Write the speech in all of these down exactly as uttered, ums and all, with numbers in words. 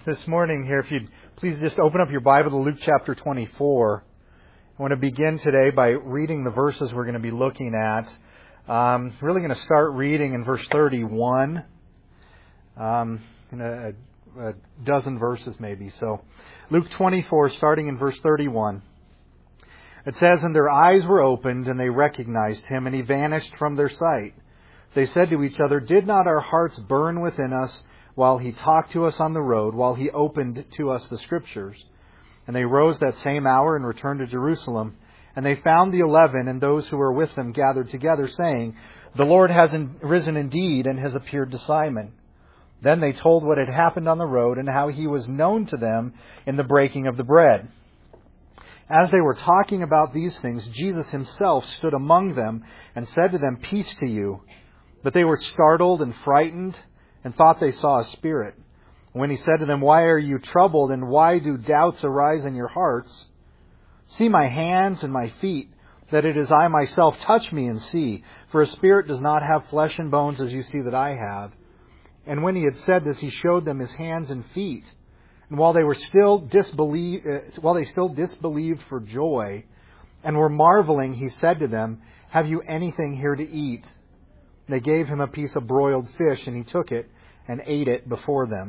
this morning here, if you'd please just open up your Bible to Luke chapter twenty-four. I want to begin today by reading the verses we're going to be looking at. Um, really going to start reading in verse thirty-one, um, in a, a dozen verses maybe. So Luke twenty-four, starting in verse thirty-one. It says, "And their eyes were opened, and they recognized him, and he vanished from their sight. They said to each other, 'Did not our hearts burn within us while he talked to us on the road, while he opened to us the Scriptures?' And they rose that same hour and returned to Jerusalem. And they found the eleven and those who were with them gathered together, saying, 'The Lord has risen indeed and has appeared to Simon.' Then they told what had happened on the road and how he was known to them in the breaking of the bread. As they were talking about these things, Jesus himself stood among them and said to them, 'Peace to you.' But they were startled and frightened and thought they saw a spirit. When he said to them, 'Why are you troubled, and why do doubts arise in your hearts? See my hands and my feet, that it is I myself. Touch me and see. For a spirit does not have flesh and bones as you see that I have.' And when he had said this, he showed them his hands and feet. And while they were still disbelieve, uh, while they still disbelieved for joy and were marveling, he said to them, 'Have you anything here to eat?' They gave him a piece of broiled fish, and he took it and ate it before them."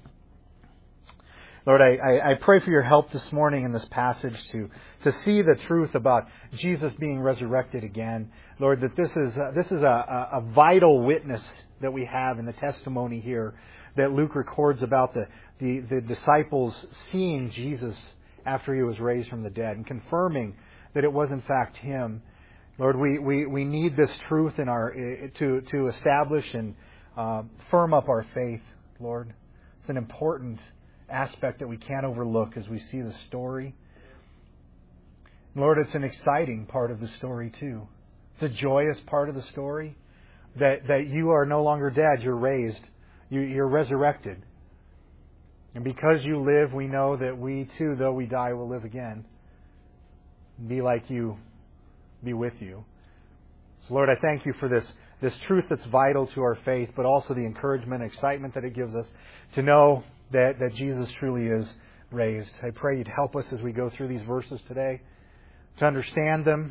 Lord, I, I, I pray for your help this morning in this passage to, to see the truth about Jesus being resurrected again. Lord, that this is, uh, this is a, a, a vital witness that we have in the testimony here that Luke records about the, the, the disciples seeing Jesus after he was raised from the dead and confirming that it was in fact him. Lord, we, we, we need this truth in our to to establish and uh, firm up our faith, Lord. It's an important aspect that we can't overlook as we see the story. Lord, it's an exciting part of the story too. It's a joyous part of the story that, that you are no longer dead, you're raised, you, you're resurrected. And because you live, we know that we too, though we die, will live again. Be like you. Be with you. So Lord, I thank you for this, this truth that's vital to our faith, but also the encouragement and excitement that it gives us to know that, that Jesus truly is raised. I pray you'd help us as we go through these verses today to understand them,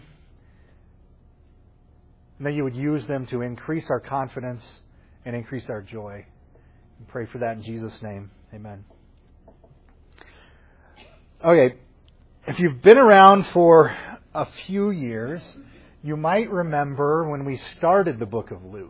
and that you would use them to increase our confidence and increase our joy. We pray for that in Jesus' name. Amen. Okay, if you've been around for a few years, you might remember when we started the book of Luke.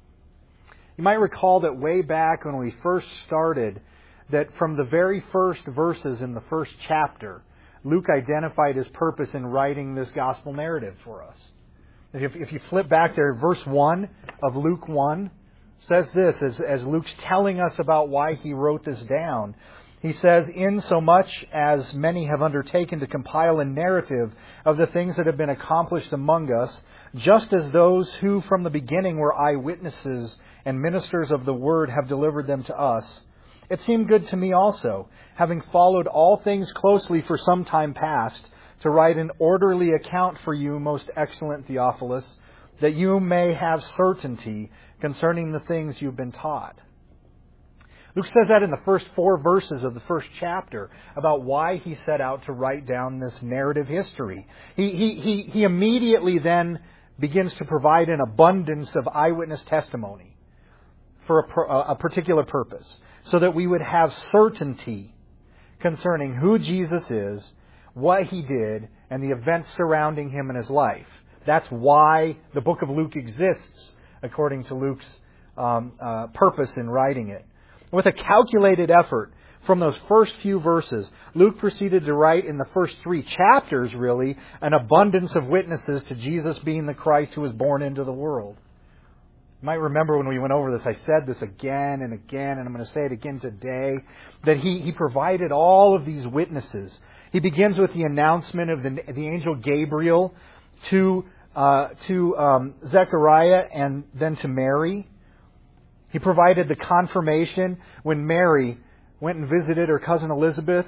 You might recall that way back when we first started, that from the very first verses in the first chapter, Luke identified his purpose in writing this gospel narrative for us. If, if you flip back there, verse one of Luke one says this, as, as Luke's telling us about why he wrote this down. He says, "Insomuch as many have undertaken to compile a narrative of the things that have been accomplished among us, just as those who from the beginning were eyewitnesses and ministers of the word have delivered them to us, it seemed good to me also, having followed all things closely for some time past, to write an orderly account for you, most excellent Theophilus, that you may have certainty concerning the things you've been taught." Luke says that in the first four verses of the first chapter about why he set out to write down this narrative history. He, he, he, he immediately then begins to provide an abundance of eyewitness testimony for a, a particular purpose, so that we would have certainty concerning who Jesus is, what he did, and the events surrounding him in his life. That's why the book of Luke exists, according to Luke's um, uh, purpose in writing it. With a calculated effort from those first few verses, Luke proceeded to write in the first three chapters, really, an abundance of witnesses to Jesus being the Christ who was born into the world. You might remember when we went over this, I said this again and again, and I'm going to say it again today, that he, he provided all of these witnesses. He begins with the announcement of the, the angel Gabriel to, uh, to um, Zechariah and then to Mary. He provided the confirmation when Mary went and visited her cousin Elizabeth,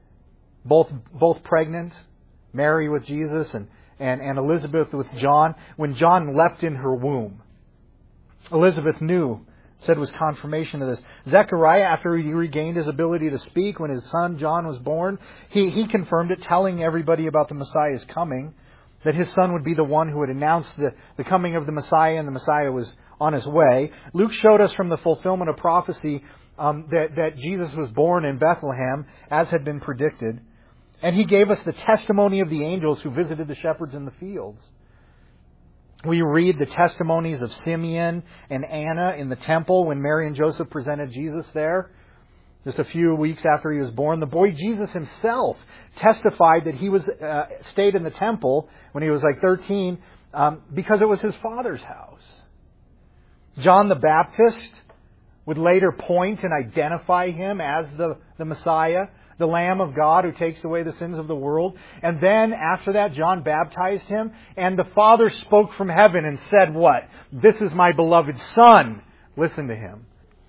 both both pregnant, Mary with Jesus and, and, and Elizabeth with John. When John leapt in her womb, Elizabeth knew said was confirmation of this. Zechariah, after he regained his ability to speak when his son John was born, he, he confirmed it, telling everybody about the Messiah's coming, that his son would be the one who would announce the, the coming of the Messiah, and the Messiah was on his way. Luke showed us from the fulfillment of prophecy um, that, that Jesus was born in Bethlehem, as had been predicted. And he gave us the testimony of the angels who visited the shepherds in the fields. We read the testimonies of Simeon and Anna in the temple when Mary and Joseph presented Jesus there. Just a few weeks after he was born, the boy Jesus himself testified that he was uh, stayed in the temple when he was like thirteen um, because it was his father's house. John the Baptist would later point and identify him as the, the Messiah, the Lamb of God who takes away the sins of the world. And then after that, John baptized him, and the Father spoke from heaven and said what? This is my beloved Son. Listen to him.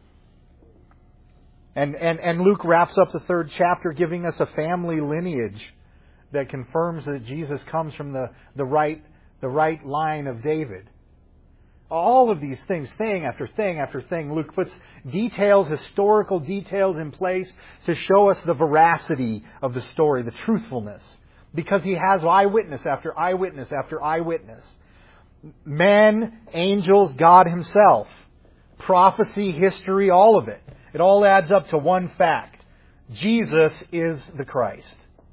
And, and, and Luke wraps up the third chapter giving us a family lineage that confirms that Jesus comes from the, the right, the right line of David. All of these things, thing after thing after thing, Luke puts details, historical details in place to show us the veracity of the story, the truthfulness. Because he has eyewitness after eyewitness after eyewitness. Men, angels, God himself. Prophecy, history, all of it. It all adds up to one fact. Jesus is the Christ.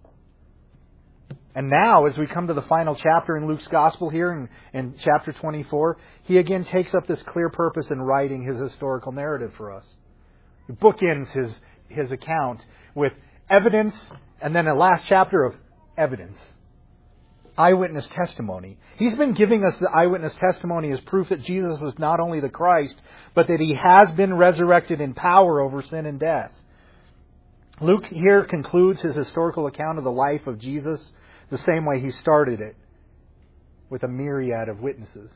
And now, as we come to the final chapter in Luke's Gospel here, in, in chapter twenty-four, he again takes up this clear purpose in writing his historical narrative for us. He bookends his, his account with evidence, and then a last chapter of evidence. Eyewitness testimony. He's been giving us the eyewitness testimony as proof that Jesus was not only the Christ, but that he has been resurrected in power over sin and death. Luke here concludes his historical account of the life of Jesus the same way he started it, with a myriad of witnesses.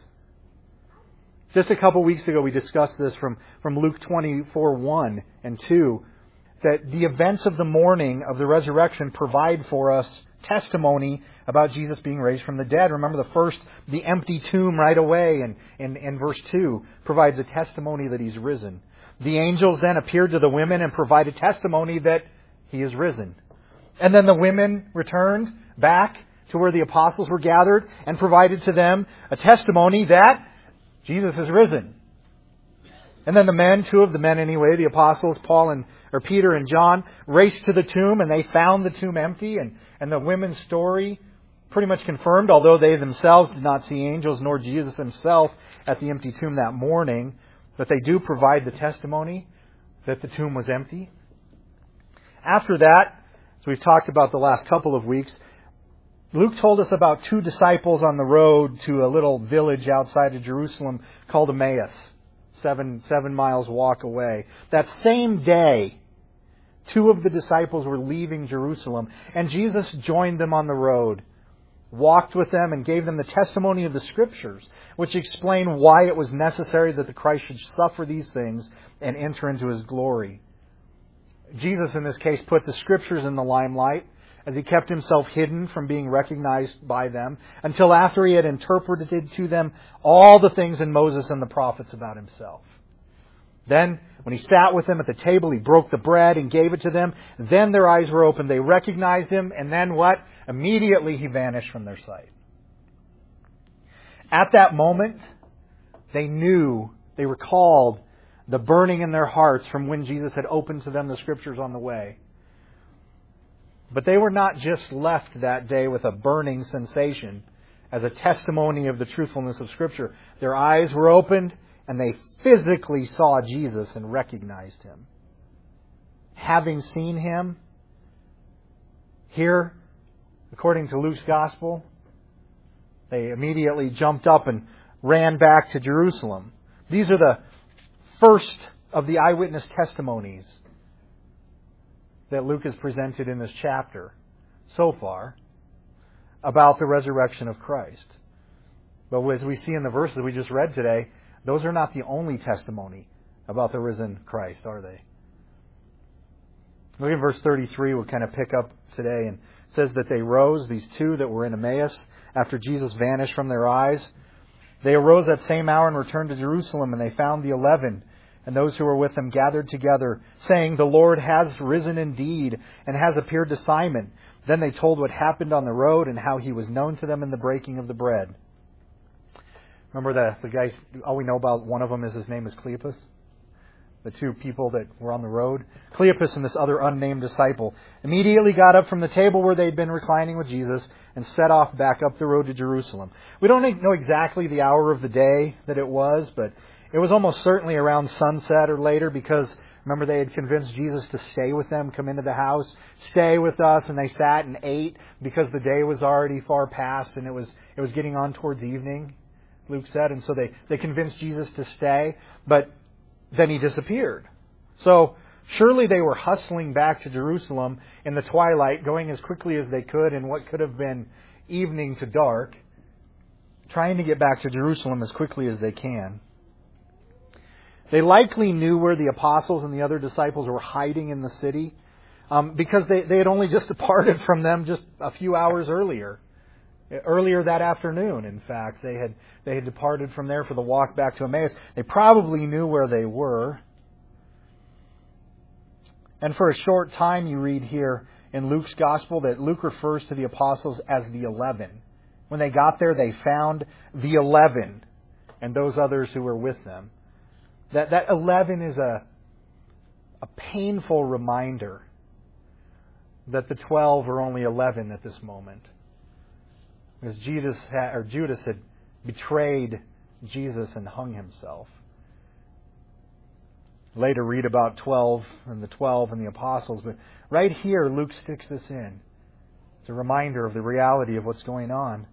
Just a couple weeks ago we discussed this from, from Luke twenty-four, one and two, that the events of the morning of the resurrection provide for us testimony about Jesus being raised from the dead. Remember the first, the empty tomb right away in, in, in verse two provides a testimony that he's risen. The angels then appeared to the women and provided testimony that he is risen. And then the women returned back to where the apostles were gathered and provided to them a testimony that Jesus is risen. And then the men, two of the men anyway, the apostles, Paul and or Peter and John, raced to the tomb and they found the tomb empty, and, and the women's story pretty much confirmed, although they themselves did not see angels nor Jesus himself at the empty tomb that morning, but they do provide the testimony that the tomb was empty. After that, as we've talked about the last couple of weeks, Luke told us about two disciples on the road to a little village outside of Jerusalem called Emmaus, seven, seven miles walk away. That same day, two of the disciples were leaving Jerusalem, and Jesus joined them on the road, walked with them, and gave them the testimony of the Scriptures, which explain why it was necessary that the Christ should suffer these things and enter into His glory. Jesus, in this case, put the Scriptures in the limelight as He kept Himself hidden from being recognized by them until after He had interpreted to them all the things in Moses and the prophets about Himself. Then, when He sat with them at the table, He broke the bread and gave it to them. Then their eyes were opened. They recognized Him. And then what? Immediately He vanished from their sight. At that moment, they knew, they recalled the burning in their hearts from when Jesus had opened to them the Scriptures on the way. But they were not just left that day with a burning sensation as a testimony of the truthfulness of Scripture. Their eyes were opened and they physically saw Jesus and recognized Him. Having seen Him, here, according to Luke's Gospel, they immediately jumped up and ran back to Jerusalem. These are the first of the eyewitness testimonies that Luke has presented in this chapter so far about the resurrection of Christ. But as we see in the verses we just read today, those are not the only testimony about the risen Christ, are they? Look at verse thirty-three, we'll kind of pick up today, and it says that they rose, these two that were in Emmaus, after Jesus vanished from their eyes. They arose that same hour and returned to Jerusalem, and they found the eleven And those who were with him gathered together, saying, "The Lord has risen indeed, and has appeared to Simon." Then they told what happened on the road and how he was known to them in the breaking of the bread. Remember the, the guys, all we know about one of them is his name is Cleopas? The two people that were on the road. Cleopas and this other unnamed disciple immediately got up from the table where they'd been reclining with Jesus and set off back up the road to Jerusalem. We don't know exactly the hour of the day that it was, but it was almost certainly around sunset or later, because remember they had convinced Jesus to stay with them, come into the house, stay with us, and they sat and ate because the day was already far past and it was it was getting on towards evening, Luke said, and so they, they convinced Jesus to stay, but then he disappeared. So surely they were hustling back to Jerusalem in the twilight, going as quickly as they could in what could have been evening to dark, trying to get back to Jerusalem as quickly as they can. They likely knew where the apostles and the other disciples were hiding in the city, um, because they, they had only just departed from them just a few hours earlier. Earlier that afternoon, in fact, they had they had departed from there for the walk back to Emmaus. They probably knew where they were. And for a short time, you read here in Luke's Gospel that Luke refers to the apostles as the eleven. When they got there, they found the eleven and those others who were with them. That that eleven is a a painful reminder that the twelve are only eleven at this moment. Because Judas had, or Judas had betrayed Jesus and hung himself. Later read about twelve and the twelve and the apostles, but right here Luke sticks this in. It's a reminder of the reality of what's going on.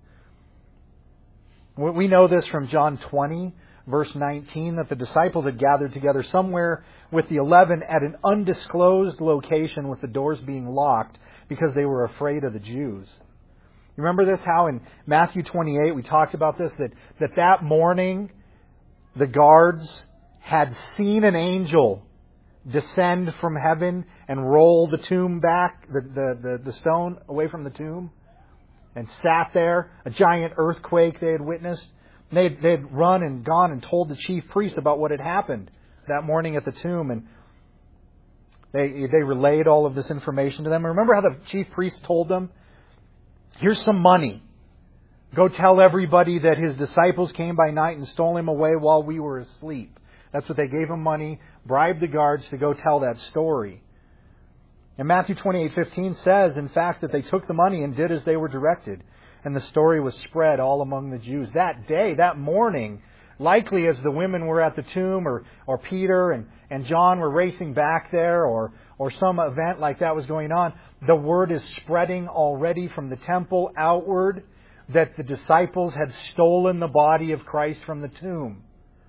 We know this from John twenty, verse nineteen, that the disciples had gathered together somewhere with the eleven at an undisclosed location with the doors being locked because they were afraid of the Jews. You remember this, how in Matthew twenty-eight we talked about this, that that, that morning the guards had seen an angel descend from heaven and roll the tomb back, the, the, the, the stone away from the tomb, and sat there, a giant earthquake they had witnessed. They'd, they'd run and gone and told the chief priests about what had happened that morning at the tomb, and they they relayed all of this information to them. Remember how the chief priests told them, "Here's some money. Go tell everybody that his disciples came by night and stole him away while we were asleep." That's what they gave him money, bribed the guards to go tell that story. And Matthew twenty-eight fifteen says, in fact, that they took the money and did as they were directed. And the story was spread all among the Jews. That day, that morning, likely as the women were at the tomb, or, or Peter and, and John were racing back there, or, or some event like that was going on, the word is spreading already from the temple outward that the disciples had stolen the body of Christ from the tomb.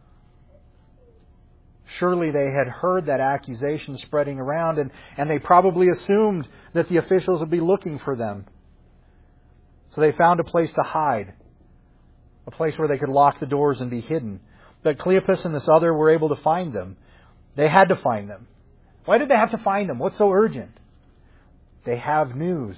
Surely they had heard that accusation spreading around, and, and they probably assumed that the officials would be looking for them. So they found a place to hide, a place where they could lock the doors and be hidden. But Cleopas and this other were able to find them. They had to find them. Why did they have to find them? What's so urgent? They have news.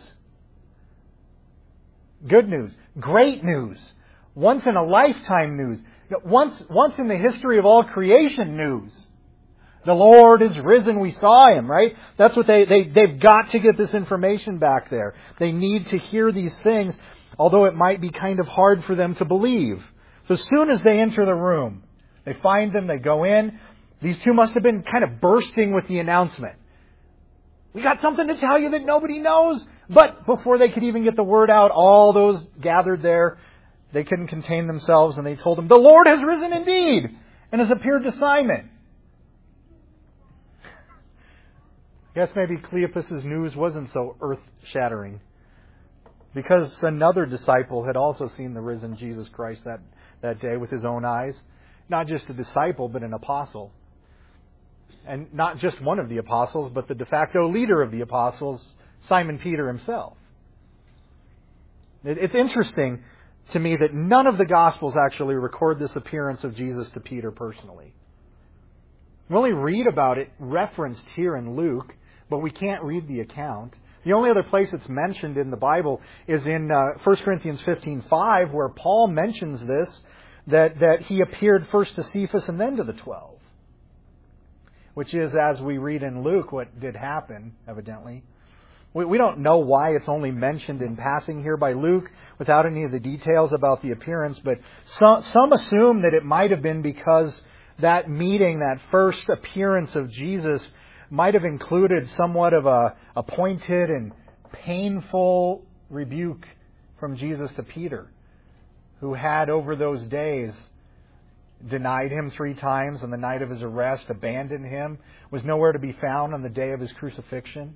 Good news. Great news. Once in a lifetime news. Once, once in the history of all creation news. The Lord is risen. We saw Him, right? That's what they, they, they've got to get this information back there. They need to hear these things, although it might be kind of hard for them to believe. So as soon as they enter the room, they find them, they go in. These two must have been kind of bursting with the announcement. "We got something to tell you that nobody knows." But before they could even get the word out, all those gathered there, they couldn't contain themselves, and they told him, "The Lord has risen indeed and has appeared to Simon." I guess maybe Cleopas' news wasn't so earth-shattering, because another disciple had also seen the risen Jesus Christ that, that day with his own eyes. Not just a disciple, but an apostle. And not just one of the apostles, but the de facto leader of the apostles, Simon Peter himself. It, it's interesting to me that none of the Gospels actually record this appearance of Jesus to Peter personally. We only read about it referenced here in Luke, but we can't read the account. The only other place it's mentioned in the Bible is in uh, First Corinthians fifteen five, where Paul mentions this, that, that he appeared first to Cephas and then to the twelve. which is, as we read in Luke, what did happen, evidently. We, we don't know why it's only mentioned in passing here by Luke without any of the details about the appearance, but some, some assume that it might have been because that meeting, that first appearance of Jesus, might have included somewhat of a, a pointed and painful rebuke from Jesus to Peter, who had over those days denied Him three times on the night of His arrest, abandoned Him, was nowhere to be found on the day of His crucifixion.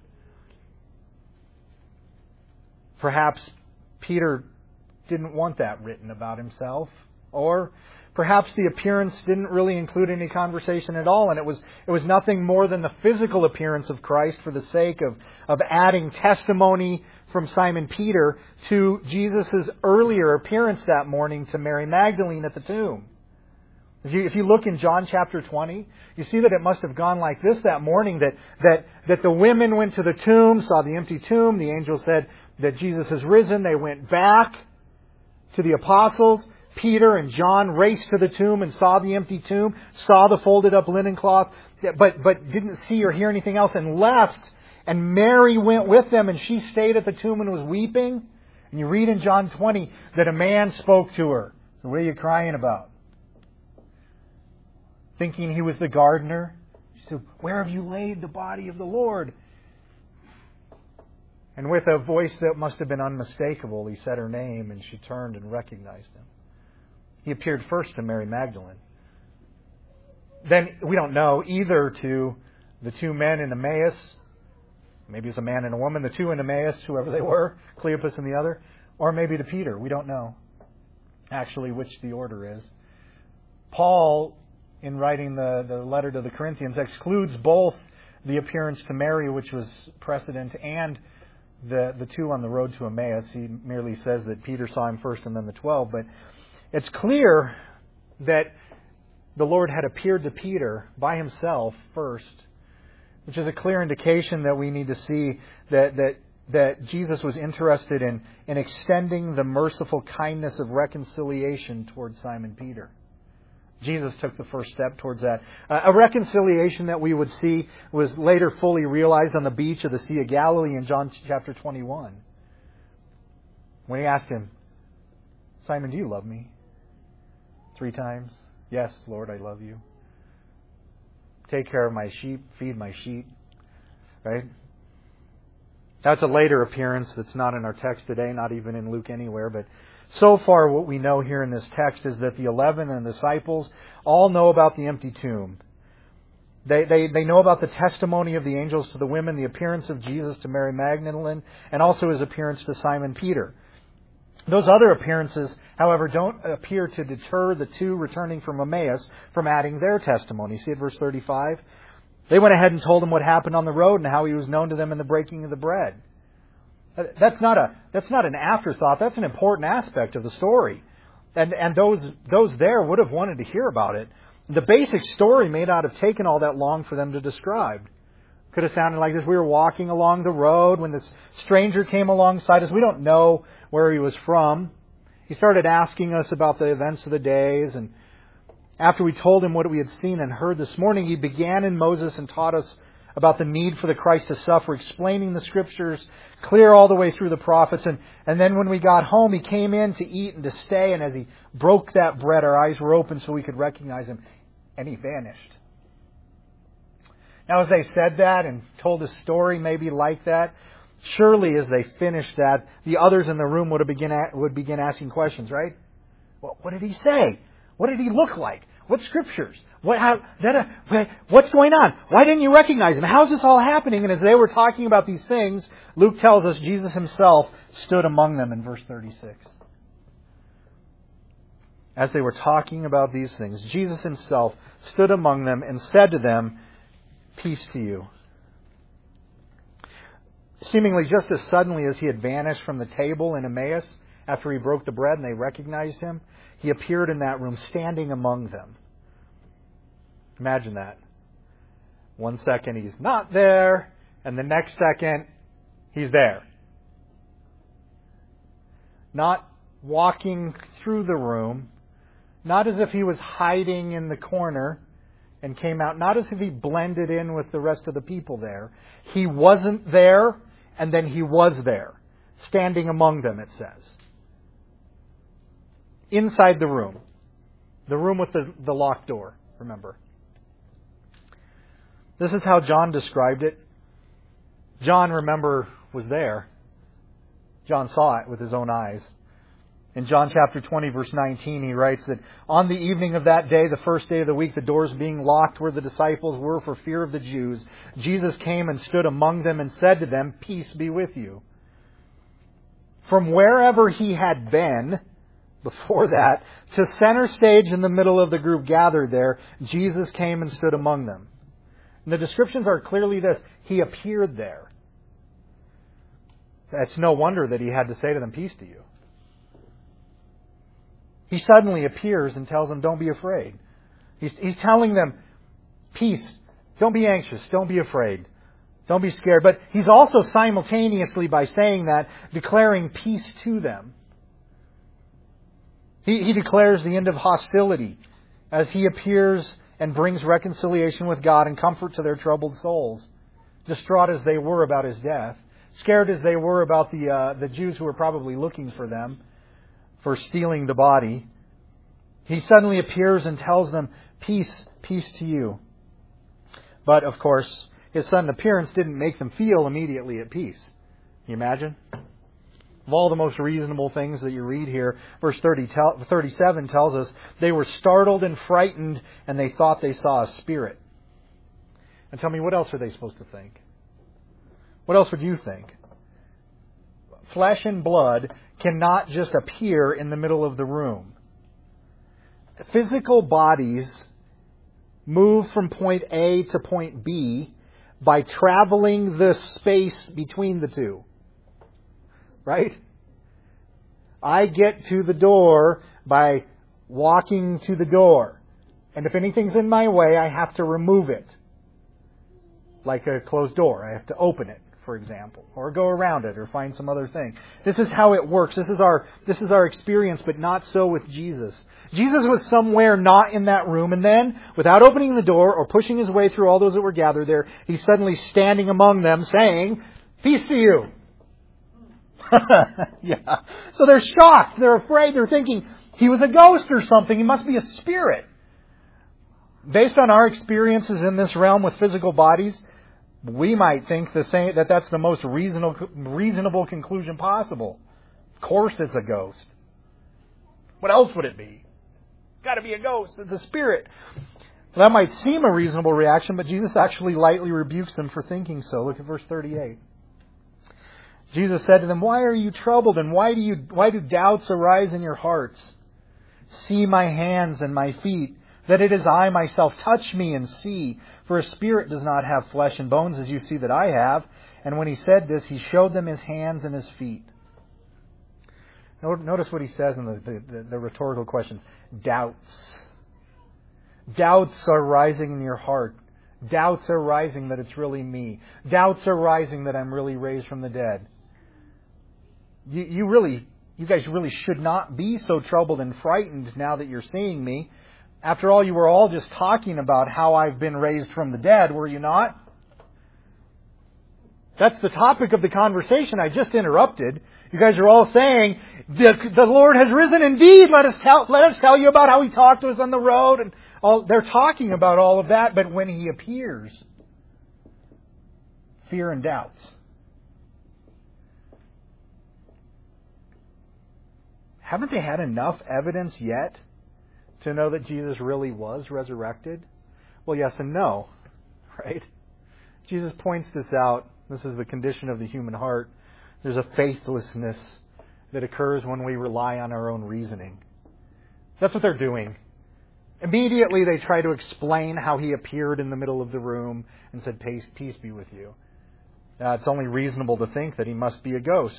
Perhaps Peter didn't want that written about himself, or perhaps the appearance didn't really include any conversation at all, and it was it was nothing more than the physical appearance of Christ for the sake of, of adding testimony from Simon Peter to Jesus' earlier appearance that morning to Mary Magdalene at the tomb. If you, if you look in John chapter twenty, you see that it must have gone like this that morning, that, that, that the women went to the tomb, saw the empty tomb, the angel said that Jesus has risen, they went back to the apostles. Peter and John raced to the tomb and saw the empty tomb, saw the folded up linen cloth, but, but didn't see or hear anything else and left. And Mary went with them and she stayed at the tomb and was weeping. And you read in John twenty that a man spoke to her. So what are you crying about? Thinking he was the gardener. She said, "Where have you laid the body of the Lord?" And with a voice that must have been unmistakable, he said her name and she turned and recognized him. He appeared first to Mary Magdalene. Then, we don't know, either to the two men in Emmaus, maybe it's a man and a woman, the two in Emmaus, whoever they were, Cleopas and the other, or maybe to Peter. We don't know actually which the order is. Paul, in writing the, the letter to the Corinthians, excludes both the appearance to Mary, which was precedent, and the, the two on the road to Emmaus. He merely says that Peter saw him first and then the twelve, but it's clear that the Lord had appeared to Peter by Himself first, which is a clear indication that we need to see that that, that Jesus was interested in, in extending the merciful kindness of reconciliation towards Simon Peter. Jesus took the first step towards that. Uh, a reconciliation that we would see was later fully realized on the beach of the Sea of Galilee in John chapter twenty-one. When He asked him, "Simon, do you love me?" Three times. "Yes, Lord, I love you." "Take care of my sheep, feed my sheep." Right? That's a later appearance that's not in our text today, not even in Luke anywhere. But so far what we know here in this text is that the eleven and the disciples all know about the empty tomb. They, they, they know about the testimony of the angels to the women, the appearance of Jesus to Mary Magdalene, and also His appearance to Simon Peter. Those other appearances, however, don't appear to deter the two returning from Emmaus from adding their testimony. See at verse thirty-five? They went ahead and told Him what happened on the road and how He was known to them in the breaking of the bread. That's not a that's not an afterthought. That's an important aspect of the story. And and those those there would have wanted to hear about it. The basic story may not have taken all that long for them to describe. Could have sounded like this. We were walking along the road when this stranger came alongside us. We don't know where he was from. He started asking us about the events of the days, and after we told him what we had seen and heard this morning, he began in Moses and taught us about the need for the Christ to suffer, explaining the Scriptures clear all the way through the prophets. And, and then when we got home, he came in to eat and to stay, and as he broke that bread, our eyes were open so we could recognize him, and he vanished. Now, as they said that and told a story maybe like that, surely as they finished that, the others in the room would have begin would begin asking questions, right? Well, what did he say? What did he look like? What Scriptures? What? How, that, uh, what's going on? Why didn't you recognize him? How's this all happening? And as they were talking about these things, Luke tells us Jesus Himself stood among them in verse thirty-six. As they were talking about these things, Jesus Himself stood among them and said to them, "Peace to you." Seemingly just as suddenly as He had vanished from the table in Emmaus after He broke the bread and they recognized Him, He appeared in that room standing among them. Imagine that. One second He's not there, and the next second He's there. Not walking through the room, not as if He was hiding in the corner. and came out, not as if he blended in with the rest of the people there. He wasn't there, and then he was there, standing among them, it says. Inside the room. The room with the, the locked door, remember. This is how John described it. John, remember, was there. John saw it with his own eyes. In John chapter twenty, verse nineteen, he writes that on the evening of that day, the first day of the week, the doors being locked where the disciples were for fear of the Jews, Jesus came and stood among them and said to them, "Peace be with you." From wherever he had been before that, to center stage in the middle of the group gathered there, Jesus came and stood among them. And the descriptions are clearly this: he appeared there. It's no wonder that he had to say to them, "Peace to you." He suddenly appears and tells them, "Don't be afraid." He's, he's telling them, "Peace. Don't be anxious. Don't be afraid. Don't be scared." But he's also simultaneously, by saying that, declaring peace to them. He, he declares the end of hostility as he appears and brings reconciliation with God and comfort to their troubled souls. Distraught as they were about his death, scared as they were about the uh, the Jews who were probably looking for them, for stealing the body, he suddenly appears and tells them, "Peace, peace to you." But, of course, his sudden appearance didn't make them feel immediately at peace. Can you imagine? Of all the most reasonable things that you read here, verse thirty, thirty-seven tells us, they were startled and frightened, and they thought they saw a spirit. And tell me, what else are they supposed to think? What else would you think? Flesh and blood cannot just appear in the middle of the room. Physical bodies move from point A to point B by traveling the space between the two. Right? I get to the door by walking to the door. And if anything's in my way, I have to remove it. Like a closed door. I have to open it, for example, or go around it, or find some other thing. This is how it works. This is our this is our experience, but not so with Jesus. Jesus was somewhere not in that room, and then, without opening the door or pushing his way through all those that were gathered there, he's suddenly standing among them, saying, "Peace to you." Yeah. So they're shocked. They're afraid. They're thinking he was a ghost or something. He must be a spirit. Based on our experiences in this realm with physical bodies, we might think the same, that that's the most reasonable, reasonable conclusion possible. Of course it's a ghost. What else would it be? It's got to be a ghost. It's a spirit. That might seem a reasonable reaction, but Jesus actually lightly rebukes them for thinking so. Look at verse thirty-eight. Jesus said to them, "Why are you troubled, and why do you why do doubts arise in your hearts? See my hands and my feet, that it is I myself. Touch me and see, for a spirit does not have flesh and bones as you see that I have." And when he said this, he showed them his hands and his feet. Notice what he says in the, the, the rhetorical questions. Doubts. Doubts are rising in your heart. Doubts are rising that it's really me. Doubts are rising that I'm really raised from the dead. You, you really, you guys really should not be so troubled and frightened now that you're seeing me. After all, you were all just talking about how I've been raised from the dead, were you not? That's the topic of the conversation I just interrupted. You guys are all saying, the, the Lord has risen indeed. Let us tell, let us tell you about how He talked to us on the road. And all, they're talking about all of that, but when He appears, fear and doubts. Haven't they had enough evidence yet to know that Jesus really was resurrected? Well, yes and no, right? Jesus points this out. This is the condition of the human heart. There's a faithlessness that occurs when we rely on our own reasoning. That's what they're doing. Immediately they try to explain how He appeared in the middle of the room and said, "Peace, peace be with you." Uh, it's only reasonable to think that He must be a ghost.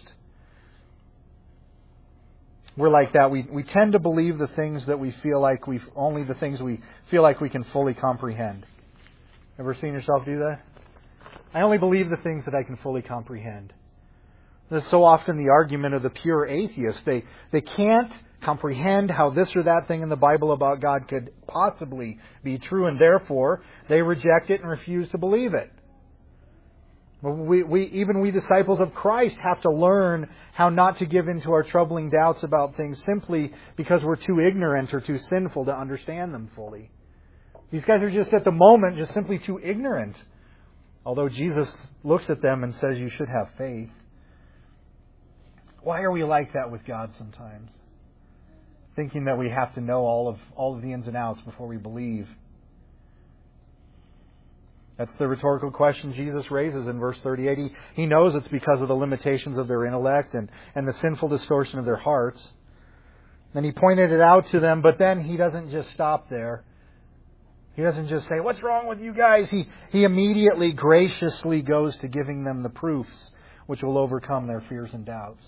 We're like that. We we tend to believe the things that we feel like we only the things we feel like we can fully comprehend. Ever seen yourself do that? I only believe the things that I can fully comprehend. This is so often the argument of the pure atheist. They they can't comprehend how this or that thing in the Bible about God could possibly be true, and therefore they reject it and refuse to believe it. We, we, even we disciples of Christ have to learn how not to give in to our troubling doubts about things simply because we're too ignorant or too sinful to understand them fully. These guys are just at the moment just simply too ignorant. Although Jesus looks at them and says you should have faith. Why are we like that with God sometimes? Thinking that we have to know all of all of the ins and outs before we believe. That's the rhetorical question Jesus raises in verse thirty-eight. He, he knows it's because of the limitations of their intellect and, and the sinful distortion of their hearts. And he pointed it out to them, but then he doesn't just stop there. He doesn't just say, what's wrong with you guys? He, he immediately, graciously goes to giving them the proofs which will overcome their fears and doubts.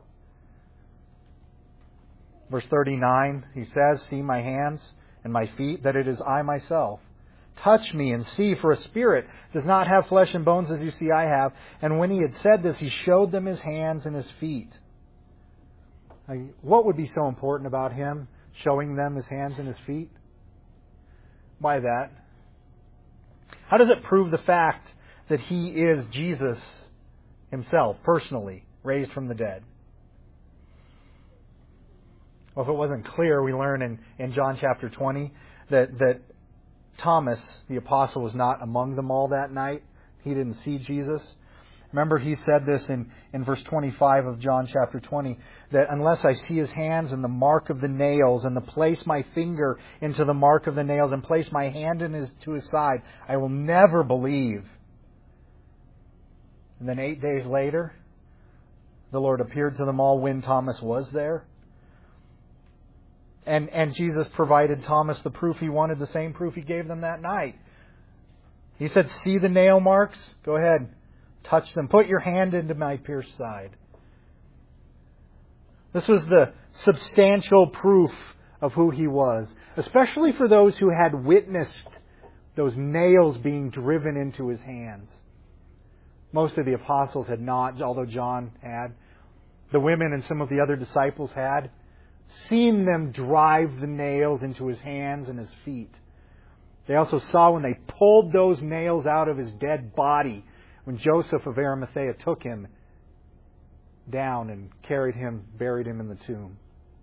Verse thirty-nine, he says, see my hands and my feet, that it is I myself. Touch me and see, for a spirit does not have flesh and bones as you see I have. And when he had said this, he showed them his hands and his feet. What would be so important about him showing them his hands and his feet? Why that? How does it prove the fact that he is Jesus himself, personally, raised from the dead? Well, if it wasn't clear, we learn in, in John chapter twenty that, that Thomas, the apostle, was not among them all that night. He didn't see Jesus. Remember, he said this in, in verse twenty-five of John chapter twenty, that unless I see his hands and the mark of the nails, and to place my finger into the mark of the nails, and place my hand in his, to his side, I will never believe. And then eight days later, the Lord appeared to them all when Thomas was there. And, and Jesus provided Thomas the proof he wanted, the same proof he gave them that night. He said, see the nail marks? Go ahead. Touch them. Put your hand into my pierced side. This was the substantial proof of who he was, especially for those who had witnessed those nails being driven into his hands. Most of the apostles had not, although John had. The women and some of the other disciples had seen them drive the nails into his hands and his feet. They also saw when they pulled those nails out of his dead body, when Joseph of Arimathea took him down and carried him, buried him in the tomb.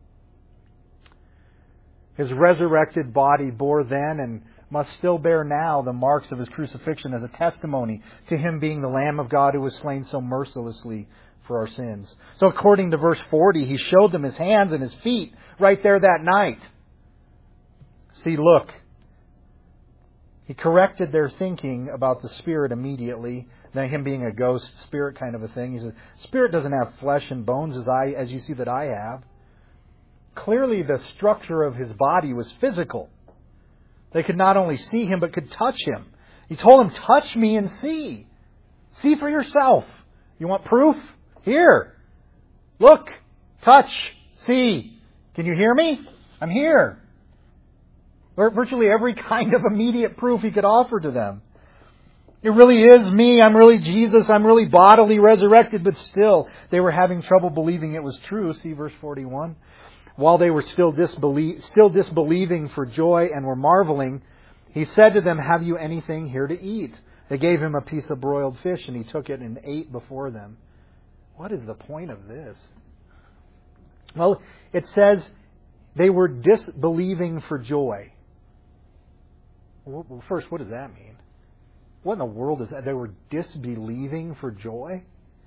His resurrected body bore then and must still bear now the marks of his crucifixion as a testimony to him being the Lamb of God who was slain so mercilessly for our sins. So according to verse forty, he showed them his hands and his feet right there that night. See, look. He corrected their thinking about the Spirit immediately. Then him being a ghost spirit kind of a thing. He said, Spirit doesn't have flesh and bones as I, as you see that I have. Clearly the structure of his body was physical. They could not only see him, but could touch him. He told them, touch me and see. See for yourself. You want proof? Here. Look. Touch. See. Can you hear me? I'm here. Virtually every kind of immediate proof he could offer to them. It really is me. I'm really Jesus. I'm really bodily resurrected. But still, they were having trouble believing it was true. See verse forty-one. While they were still, disbelie- still disbelieving for joy and were marveling, he said to them, have you anything here to eat? They gave him a piece of broiled fish, and he took it and ate before them. What is the point of this? Well, it says they were disbelieving for joy. Well, first, what does that mean? What in the world is that? They were disbelieving for joy?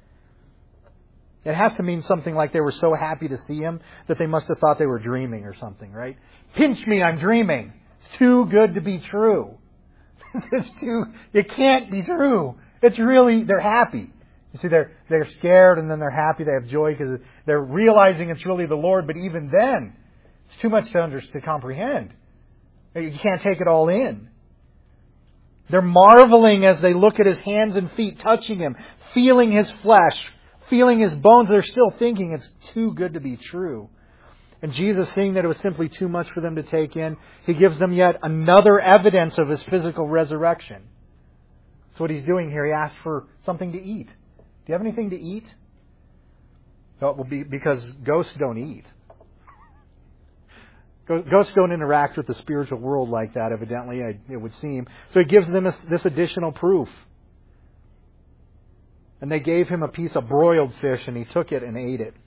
It has to mean something like they were so happy to see him that they must have thought they were dreaming or something, right? Pinch me, I'm dreaming. It's too good to be true. It's too, it can't be true. It's really, they're happy. You see, they're, they're scared and then they're happy. They have joy because they're realizing it's really the Lord. But even then, it's too much to understand, to comprehend. You can't take it all in. They're marveling as they look at his hands and feet, touching him, feeling his flesh, feeling his bones. They're still thinking it's too good to be true. And Jesus, seeing that it was simply too much for them to take in, he gives them yet another evidence of his physical resurrection. That's what he's doing here. He asks for something to eat. Do you have anything to eat? Well, be, because ghosts don't eat. Ghosts don't interact with the spiritual world like that, evidently, it would seem. So he gives them this, this additional proof. And they gave him a piece of broiled fish, and he took it and ate it.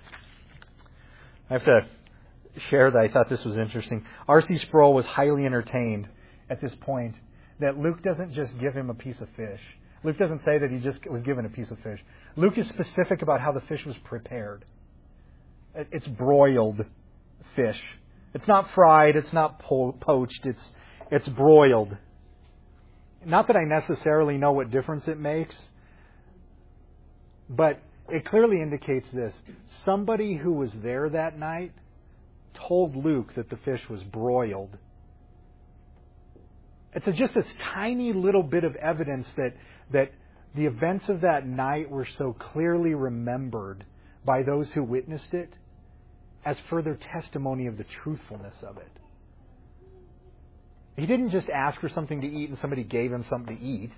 I have to share that I thought this was interesting. R C Sproul was highly entertained at this point that Luke doesn't just give him a piece of fish. Luke doesn't say that he just was given a piece of fish. Luke is specific about how the fish was prepared. It's broiled fish. It's not fried. It's not po- poached. It's it's broiled. Not that I necessarily know what difference it makes, but it clearly indicates this. Somebody who was there that night told Luke that the fish was broiled. It's a, just this tiny little bit of evidence that that the events of that night were so clearly remembered by those who witnessed it as further testimony of the truthfulness of it. He didn't just ask for something to eat and somebody gave him something to eat.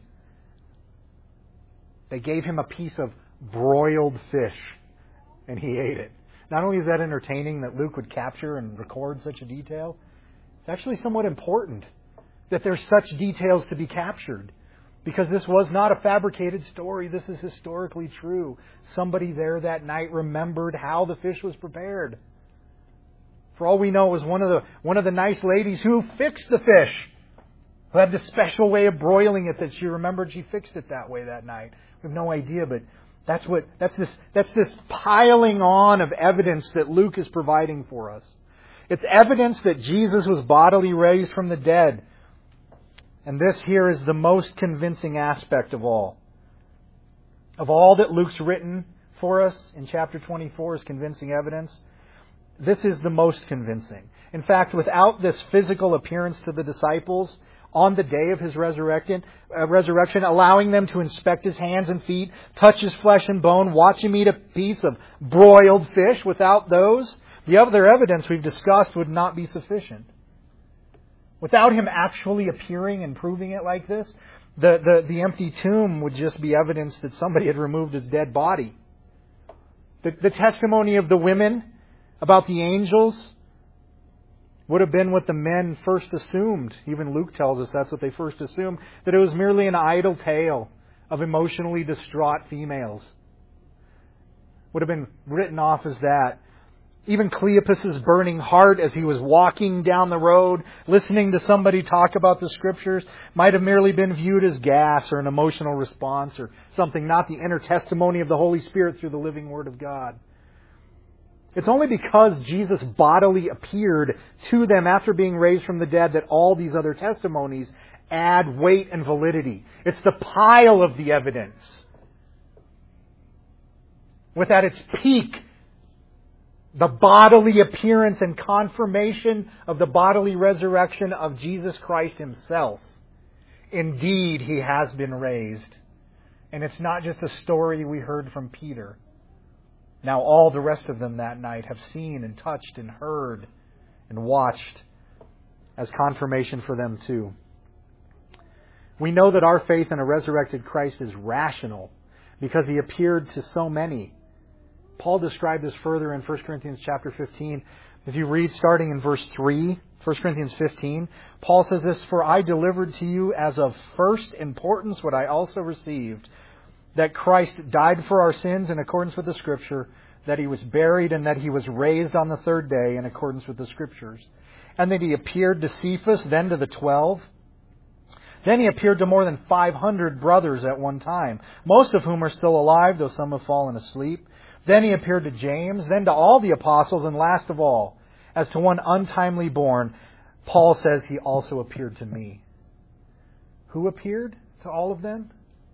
They gave him a piece of broiled fish and he ate it. Not only is that entertaining that Luke would capture and record such a detail, it's actually somewhat important that there's such details to be captured. Because this was not a fabricated story. This is historically true. Somebody there that night remembered how the fish was prepared. For all we know, it was one of the one of the nice ladies who fixed the fish, who had this special way of broiling it that she remembered she fixed it that way that night. We have no idea, but that's what that's this that's this piling on of evidence that Luke is providing for us. It's evidence that Jesus was bodily raised from the dead. And this here is the most convincing aspect of all. Of all that Luke's written for us in chapter twenty-four as convincing evidence, this is the most convincing. In fact, without this physical appearance to the disciples on the day of his resurrection, uh, resurrection, allowing them to inspect his hands and feet, touch his flesh and bone, watch him eat a piece of broiled fish, without those, the other evidence we've discussed would not be sufficient. Without him actually appearing and proving it like this, the, the, the empty tomb would just be evidence that somebody had removed his dead body. The, the testimony of the women about the angels would have been what the men first assumed. Even Luke tells us that's what they first assumed, that it was merely an idle tale of emotionally distraught females. Would have been written off as that. Even Cleopas' burning heart as he was walking down the road, listening to somebody talk about the Scriptures, might have merely been viewed as gas or an emotional response or something, not the inner testimony of the Holy Spirit through the living Word of God. It's only because Jesus bodily appeared to them after being raised from the dead that all these other testimonies add weight and validity. It's the pile of the evidence. With at its peak, the bodily appearance and confirmation of the bodily resurrection of Jesus Christ Himself. Indeed, He has been raised. And it's not just a story we heard from Peter. Now all the rest of them that night have seen and touched and heard and watched as confirmation for them too. We know that our faith in a resurrected Christ is rational because He appeared to so many. Paul described this further in First Corinthians chapter fifteen. If you read starting in verse three, First Corinthians fifteen, Paul says this, "For I delivered to you as of first importance what I also received, that Christ died for our sins in accordance with the Scripture, that He was buried, and that He was raised on the third day in accordance with the Scriptures, and that He appeared to Cephas, then to the twelve. Then He appeared to more than five hundred brothers at one time, most of whom are still alive, though some have fallen asleep. Then He appeared to James, then to all the apostles, and last of all, as to one untimely born, Paul says He also appeared to me." Who appeared to all of them?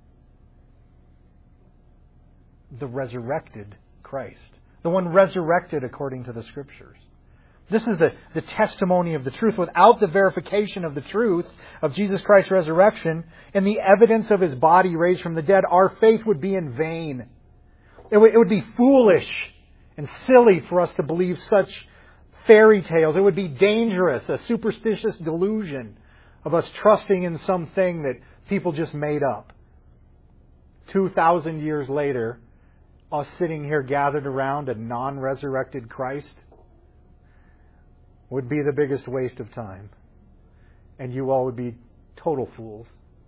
The resurrected Christ. The one resurrected according to the Scriptures. This is the, the testimony of the truth. Without the verification of the truth of Jesus Christ's resurrection and the evidence of His body raised from the dead, our faith would be in vain. It would, it would be foolish and silly for us to believe such fairy tales. It would be dangerous, a superstitious delusion of us trusting in something that people just made up. Two thousand years later, us sitting here gathered around a non-resurrected Christ. would be the biggest waste of time. And you all would be total fools.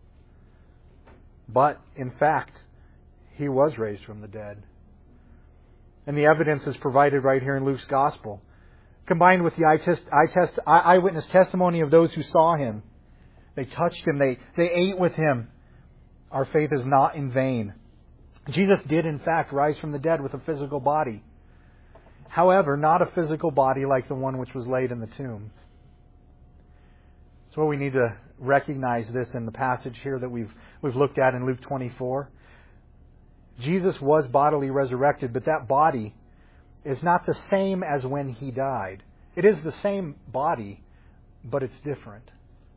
But, in fact, He was raised from the dead. And the evidence is provided right here in Luke's Gospel. Combined with the eye test, eye test, eyewitness testimony of those who saw Him. They touched Him. They, they ate with Him. Our faith is not in vain. Jesus did, in fact, rise from the dead with a physical body. However, not a physical body like the one which was laid in the tomb. So we need to recognize this in the passage here that we've we've looked at in Luke twenty-four. Jesus was bodily resurrected, but that body is not the same as when He died. It is the same body, but it's different.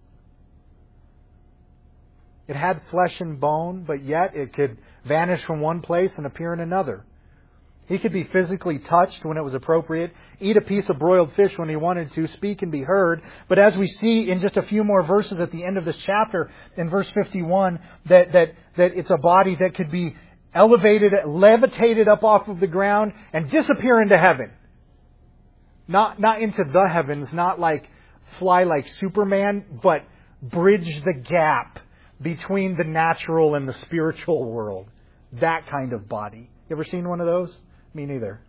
It had flesh and bone, but yet it could vanish from one place and appear in another. He could be physically touched when it was appropriate, eat a piece of broiled fish when he wanted to, speak and be heard. But as we see in just a few more verses at the end of this chapter, in verse fifty-one, that, that, that it's a body that could be elevated, levitated up off of the ground and disappear into heaven. Not, not into the heavens, not like fly like Superman, but bridge the gap between the natural and the spiritual world. That kind of body. You ever seen one of those? Me neither.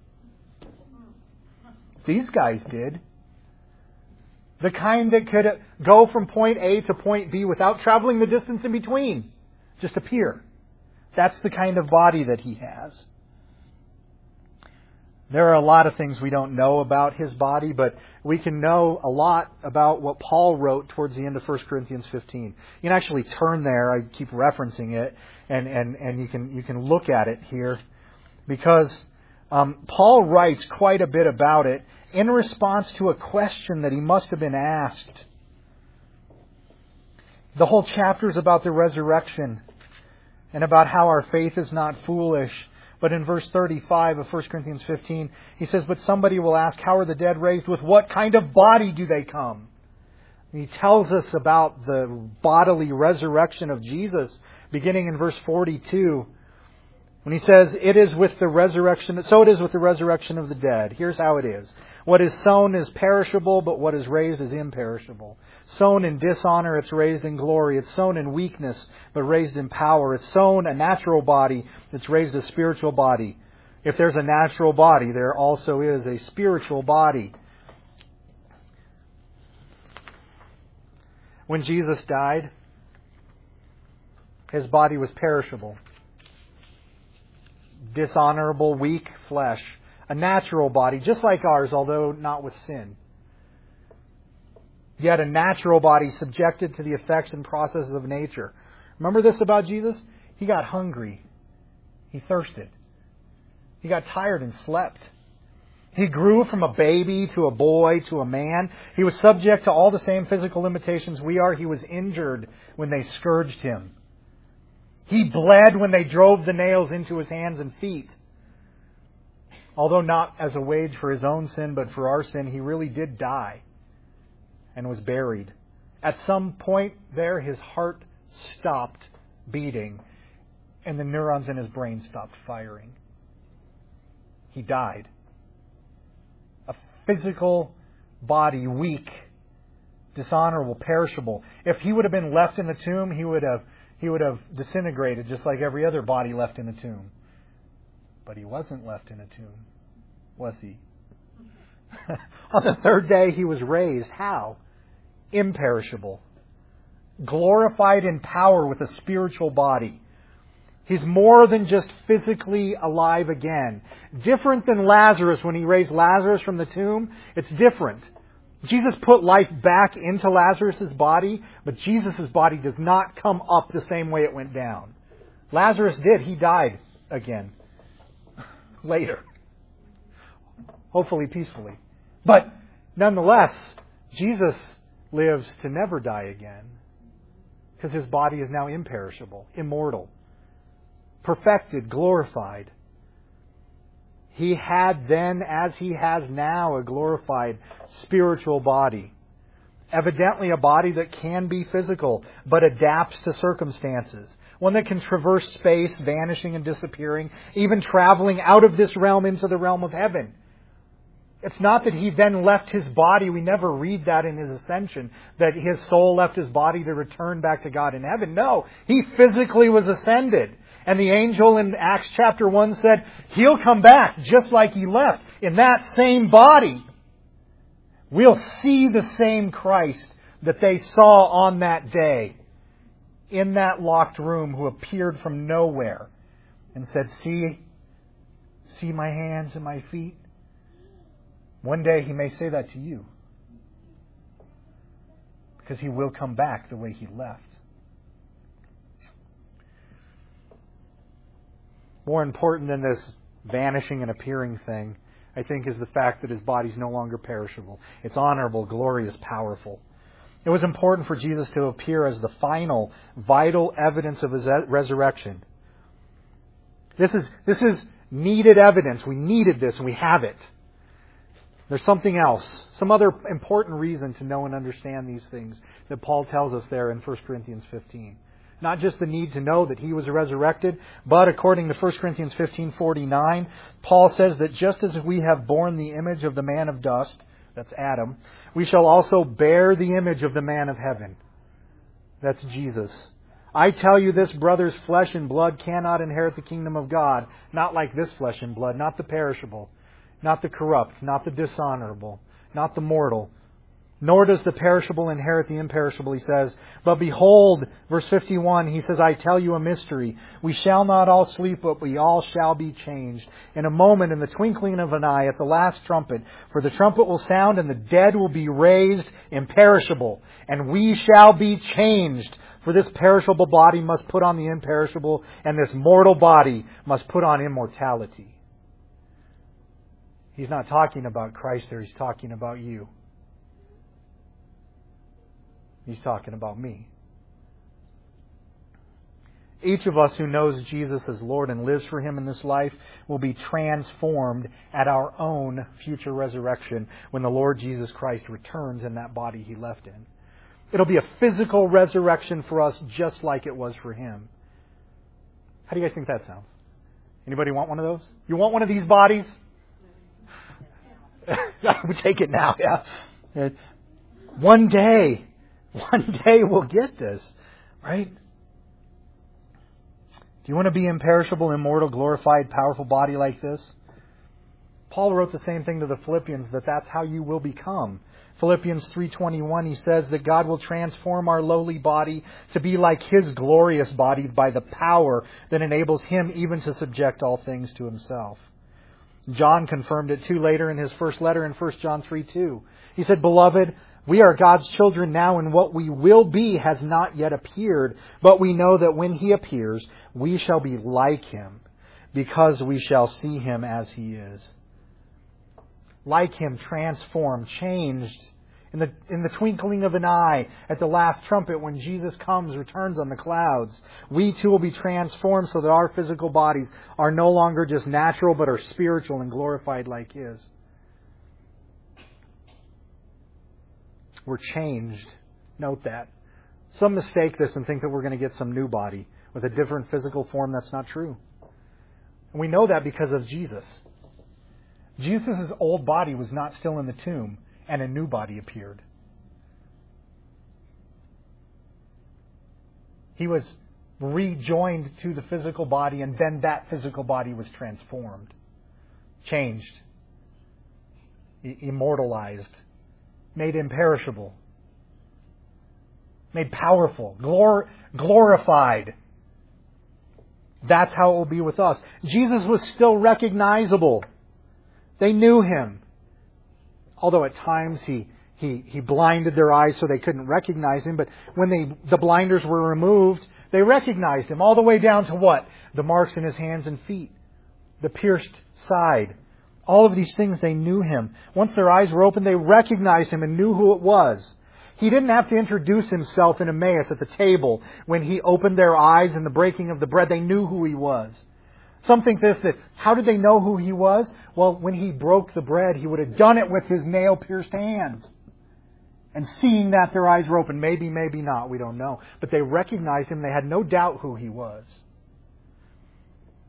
These guys did. The kind that could go from point A to point B without traveling the distance in between. Just appear. That's the kind of body that He has. There are a lot of things we don't know about His body, but we can know a lot about what Paul wrote towards the end of First Corinthians fifteen. You can actually turn there. I keep referencing it, and, and, and you can you can look at it here, because um, Paul writes quite a bit about it in response to a question that he must have been asked. The whole chapter is about the resurrection and about how our faith is not foolish. But in verse thirty-five of First Corinthians fifteen, he says, "But somebody will ask, how are the dead raised? With what kind of body do they come?" And he tells us about the bodily resurrection of Jesus, beginning in verse forty-two, when he says, "It is with the resurrection, so it is with the resurrection of the dead. Here's how it is. What is sown is perishable, but what is raised is imperishable. Sown in dishonor, it's raised in glory. It's sown in weakness, but raised in power. It's sown a natural body, it's raised a spiritual body. If there's a natural body, there also is a spiritual body." When Jesus died, His body was perishable. Dishonorable, weak flesh. A natural body, just like ours, although not with sin. Yet a natural body subjected to the effects and processes of nature. Remember this about Jesus? He got hungry. He thirsted. He got tired and slept. He grew from a baby to a boy to a man. He was subject to all the same physical limitations we are. He was injured when they scourged Him. He bled when they drove the nails into His hands and feet. Although not as a wage for His own sin, but for our sin, He really did die and was buried. At some point there, His heart stopped beating and the neurons in His brain stopped firing. He died. A physical body, weak, dishonorable, perishable. If He would have been left in the tomb, He would have He would have disintegrated just like every other body left in the tomb. But He wasn't left in a tomb, was He? On the third day He was raised. How? Imperishable. Glorified in power with a spiritual body. He's more than just physically alive again. Different than Lazarus when He raised Lazarus from the tomb. It's different. Jesus put life back into Lazarus' body, but Jesus' body does not come up the same way it went down. Lazarus did. He died again. Later. Hopefully peacefully. But nonetheless, Jesus lives to never die again. Because His body is now imperishable, immortal, perfected, glorified. He had then, as He has now, a glorified spiritual body. Evidently a body that can be physical, but adapts to circumstances. One that can traverse space, vanishing and disappearing, even traveling out of this realm into the realm of heaven. It's not that He then left His body. We never read that in His ascension, that His soul left His body to return back to God in heaven. No, He physically was ascended. And the angel in Acts chapter one said, He'll come back just like He left, in that same body. We'll see the same Christ that they saw on that day in that locked room, who appeared from nowhere and said, See, see my hands and my feet? One day He may say that to you, because He will come back the way He left. More important than this vanishing and appearing thing, I think, is the fact that His body is no longer perishable. It's honorable, glorious, powerful. It was important for Jesus to appear as the final, vital evidence of His resurrection. This is, this is needed evidence. We needed this, and we have it. There's something else, some other important reason to know and understand these things that Paul tells us there in First Corinthians fifteen. Not just the need to know that He was resurrected, but according to First Corinthians fifteen forty-nine, Paul says that just as we have borne the image of the man of dust, that's Adam, we shall also bear the image of the man of heaven. That's Jesus. I tell you this, brothers, flesh and blood cannot inherit the kingdom of God, not like this flesh and blood, not the perishable, not the corrupt, not the dishonorable, not the mortal. Nor does the perishable inherit the imperishable, he says. But behold, verse fifty-one, he says, I tell you a mystery. We shall not all sleep, but we all shall be changed. In a moment, in the twinkling of an eye, at the last trumpet. For the trumpet will sound, and the dead will be raised imperishable. And we shall be changed. For this perishable body must put on the imperishable, and this mortal body must put on immortality. He's not talking about Christ there. He's talking about you. He's talking about me. Each of us who knows Jesus as Lord and lives for Him in this life will be transformed at our own future resurrection when the Lord Jesus Christ returns in that body He left in. It'll be a physical resurrection for us just like it was for Him. How do you guys think that sounds? Anybody want one of those? You want one of these bodies? We take it now, yeah. One day, one day we'll get this, right? Do you want to be imperishable, immortal, glorified, powerful body like this? Paul wrote the same thing to the Philippians, that that's how you will become. Philippians three twenty-one, he says that God will transform our lowly body to be like His glorious body by the power that enables Him even to subject all things to Himself. John confirmed it too later in his first letter in First John three two. He said, Beloved, we are God's children now, and what we will be has not yet appeared, but we know that when He appears, we shall be like Him, because we shall see Him as He is. Like Him, transformed, changed, in the, in the twinkling of an eye, at the last trumpet when Jesus comes, returns on the clouds. We too will be transformed so that our physical bodies are no longer just natural, but are spiritual and glorified like His. We're changed. Note that. Some mistake this and think that we're going to get some new body with a different physical form. That's not true. And we know that because of Jesus. Jesus' old body was not still in the tomb, and a new body appeared. He was rejoined to the physical body, and then that physical body was transformed, changed, immortalized, made imperishable, made powerful, glor- glorified. That's how it will be with us. Jesus was still recognizable. They knew Him. Although at times he, he, he blinded their eyes so they couldn't recognize Him. But when they, the blinders were removed, they recognized Him. All the way down to what? The marks in His hands and feet. The pierced side. All of these things, they knew Him. Once their eyes were open, they recognized Him and knew who it was. He didn't have to introduce Himself in Emmaus at the table. When He opened their eyes in the breaking of the bread, they knew who He was. Some think this, that how did they know who He was? Well, when He broke the bread, He would have done it with His nail-pierced hands. And seeing that, their eyes were open. Maybe, maybe not. We don't know. But they recognized Him. They had no doubt who He was.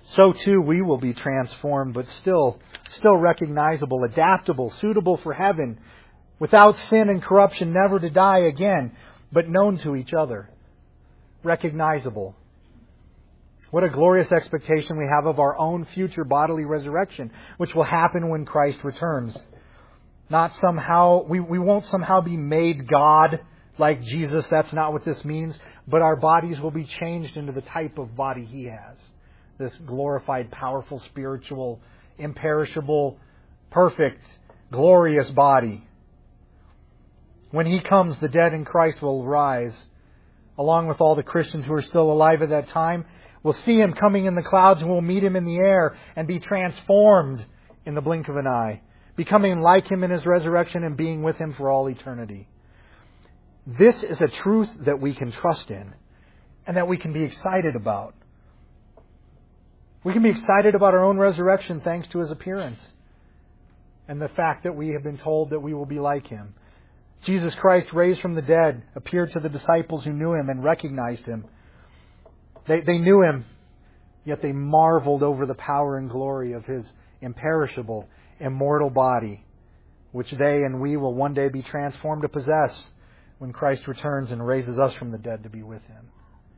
so too we will be transformed, but still, still recognizable, adaptable, suitable for heaven, without sin and corruption, never to die again, but known to each other. Recognizable. What a glorious expectation we have of our own future bodily resurrection, which will happen when Christ returns. Not somehow, we, we won't somehow be made God like Jesus. That's not what this means. But our bodies will be changed into the type of body He has. This glorified, powerful, spiritual, imperishable, perfect, glorious body. When He comes, the dead in Christ will rise, along with all the Christians who are still alive at that time. We'll see Him coming in the clouds, and we'll meet Him in the air and be transformed in the blink of an eye, becoming like Him in His resurrection and being with Him for all eternity. This is a truth that we can trust in and that we can be excited about. We can be excited about our own resurrection thanks to His appearance and the fact that we have been told that we will be like Him. Jesus Christ, raised from the dead, appeared to the disciples who knew Him and recognized Him. They, they knew Him, yet they marveled over the power and glory of His imperishable, immortal body, which they and we will one day be transformed to possess when Christ returns and raises us from the dead to be with Him.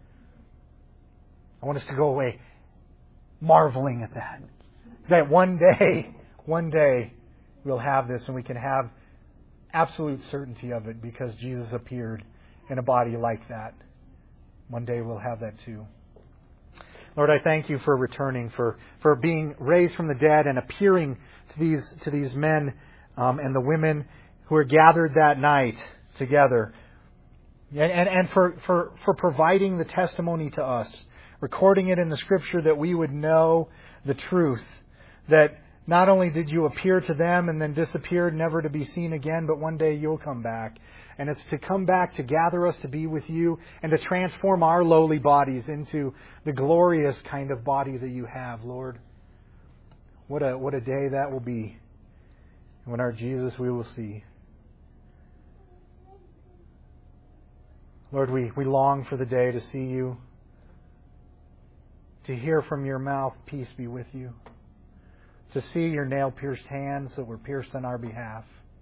I want us to go away marveling at that. That one day, one day, we'll have this and we can have absolute certainty of it because Jesus appeared in a body like that. One day we'll have that too. Lord, I thank You for returning, for, for being raised from the dead and appearing to these to these men um, and the women who were gathered that night together. And, and, and for, for, for providing the testimony to us, recording it in the Scripture that we would know the truth, that not only did You appear to them and then disappeared, never to be seen again, but one day You'll come back. And it's to come back to gather us to be with You and to transform our lowly bodies into the glorious kind of body that You have, Lord. What a what a day that will be when our Jesus we will see. Lord, we, we long for the day to see You, to hear from Your mouth, peace be with You, to see Your nail-pierced hands that were pierced on our behalf,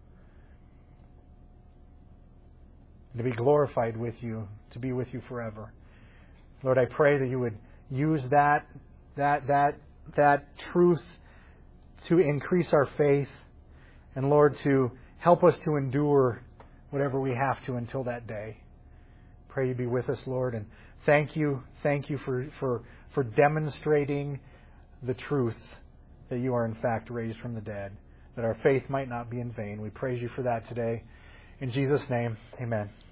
to be glorified with You, to be with You forever. Lord, I pray that You would use that that that that truth to increase our faith, and Lord, to help us to endure whatever we have to until that day. Pray You be with us, Lord, and thank You, thank You for for for demonstrating the truth that You are in fact raised from the dead, that our faith might not be in vain. We praise You for that today. In Jesus' name, amen.